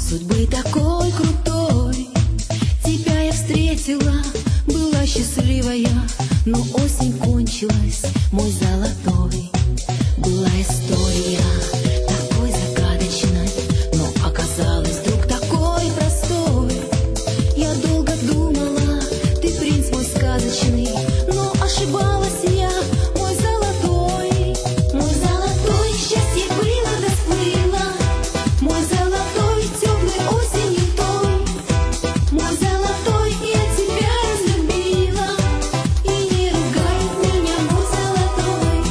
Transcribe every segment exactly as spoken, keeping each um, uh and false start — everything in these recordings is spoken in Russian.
судьбы такой крутой. Тебя я встретила, была счастливая, но осень кончилась, мой золотой. Была история такой загадочной, но оказалась вдруг такой простой. Я долго думала, ты принц мой сказочный, но ошибалась я, мой золотой. Мой золотой, счастье было да сплыло, мой золотой, теплой осенью той. Мой золотой, я тебя разлюбила, и не ругай меня, мой золотой.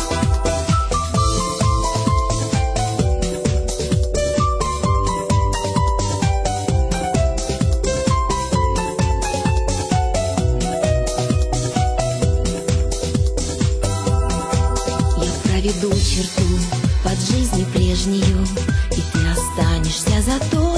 Я проведу черту под жизнью прежнюю, и ты останешься за то.